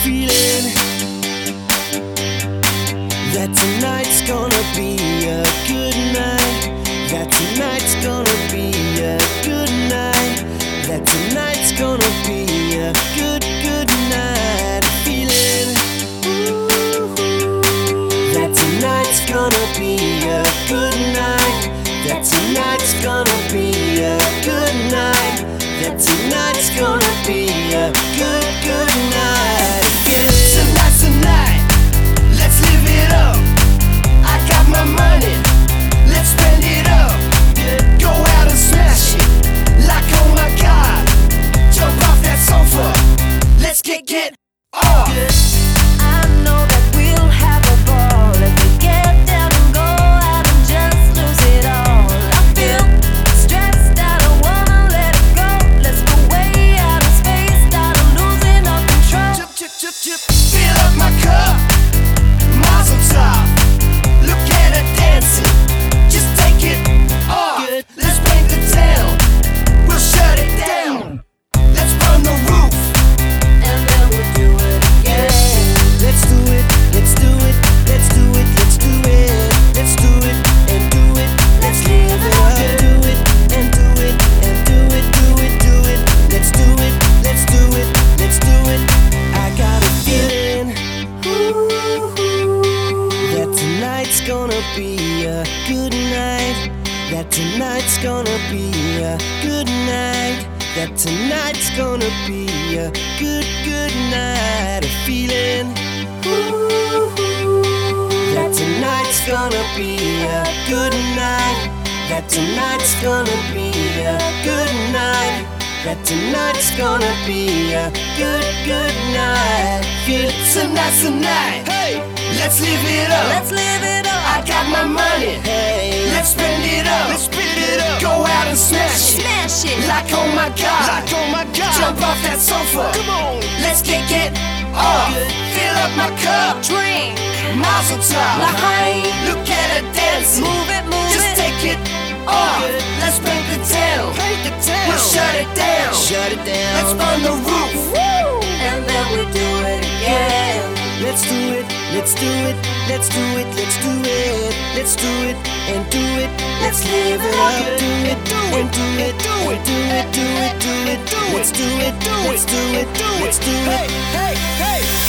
feeling that tonight's gonna be a good night. That tonight's gonna be a good night. That tonight's gonna be a good night. Feeling that tonight's gonna be a good night. That tonight's gonna be a good night. That tonight's gonna be a good night. Tonight's the night, let's live it up. I got my money, let's spend it up. Go out and smash it, like oh my god. Jump off that sofa, let's get off. I know that we'll have a ball if we get down and go out and just lose it all. I feel stressed, I don't wanna let it go. Let's go way out of space, start losing all control. Fill up my cup, mazel tov. Look at her dancing, just take it off. Let's paint the town, we'll shut it down. Let's burn the roof, And then we'll do it again. let's do it, let's do it, let's do it, let's do it, let's do it and do it, let's live it up. Do it and do it and do it, do it, do it. Let's do it, let's do it, let's do it. I got a feeling that tonight's gonna be a good night. That tonight's gonna be a good night. That tonight's gonna be a good night. A feeling that tonight's gonna be a good night. That tonight's gonna be a good night. That tonight's gonna be a good night. Feel it, tonight's the night. Hey, let's live it up. Let's live it up. I got my money. Hey, let's spend it up. Let's spend it up. Go out and smash it. Smash it. Like oh my god. Like oh my god. Jump off that sofa. Come on. Let's get off. Fill up my cup. Drink. Mazel tov. L'chaim. Look at her dancing. Move it, move Just it. take it off. Let's paint the town. Paint the town. We'll shut it down. Shut it down. Let's burn the roof. Woo! And then we do it again. Let's do it, let's do it, let's do it, let's do it, let's do it and do it, let's live it up. Do it, and do it, do it, do it, do it, do it, do it. Let's do it, let's do it, let's do it. Hey, hey, hey.